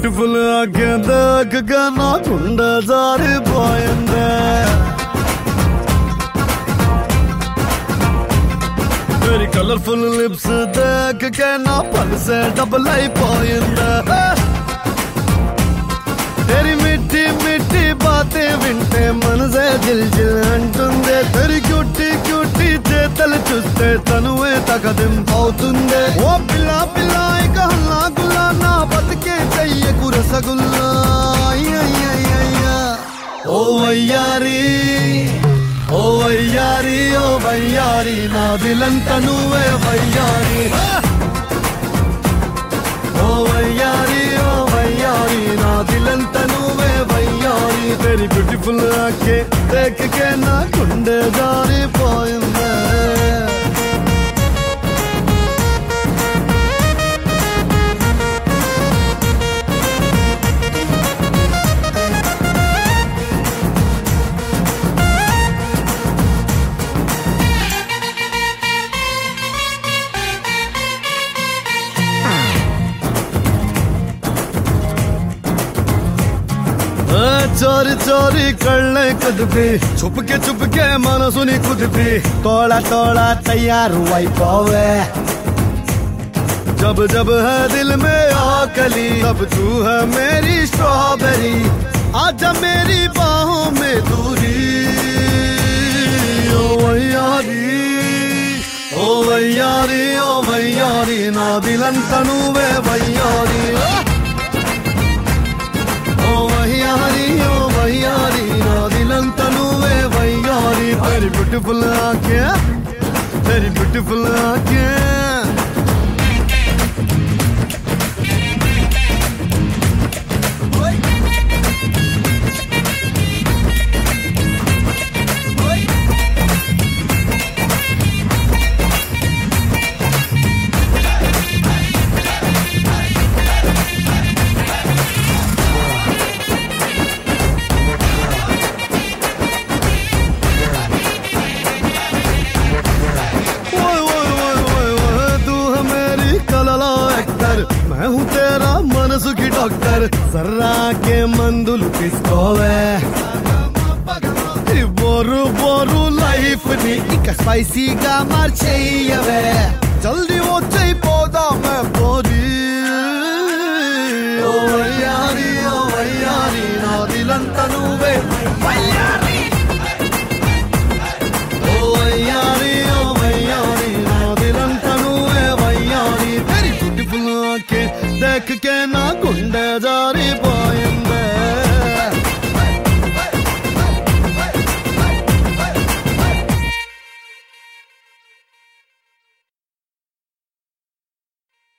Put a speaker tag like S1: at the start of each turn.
S1: beautiful దగ్గరగా నా గుండె జారిపోయిందే వెరీ కలర్ఫుల్ లిప్స్ దగ్గరగా నా పల్సే డబుల్ అయిపోయిందే तेरी मिट्टी मिट्टी बातें विंटे मन से दिल जिल अंटुंदे तेरी क्यूटी क्यूटी చేతల చూస్తే తనువే తగదెం అవుతుందే ఓ పిల్ల పిల్ల ఇక హల్లా గుల్లా నా బతికే చెయ్యకు రసగుల్లా ఓ వయ్యారి ఓ వయ్యారి ఓ వయ్యారి నా దిలంత నువ్వే వయ్యారి ఓ వయ్యారి ఓ వయ్యారి నా దిలంత నువ్వే వయ్యారి వెరీ బ్యూటిఫుల్ ఆకే దేఖ్ కే నా గుండె జారిపోయిందే चोरी चोरी कళ్ళే కదిపి చుప్కే మనసుని కుదిపి తోడా తోడా తయారు అయిపోవే जब जब है दिल में आकली तब तू है मेरी स्ट्रॉबेरी आजा मेरी बाहों में दूरी ओ वయ్యారి ओ वయ్యారి ओ वయ్యారి నా దిలంత నువ్వే వయ్యారి వయ్యారి నా దిలంత నువ్వే వయ్యారి వెరీ బ్యూటిఫుల్ ఆకే వెరీ బ్యూటిఫుల్ ఆకే मैं हूँ तेरा मनसु की डॉक्टर जर्रा के मंदुलु తీసుకోవే బోరు బోరు లైఫ్ ని ఇక స్పైసీగా మార్చేయవే జల్దీ వచ్చైపోదామే పోరి ఓ వయ్యారి నా దిలంత నువ్వే వయ్యారి ఓ వయ్యారి నా దిలంత నువ్వే వయ్యారి వెరీ బ్యూటిఫుల్ ఆకే देख के ना गुंडे जारी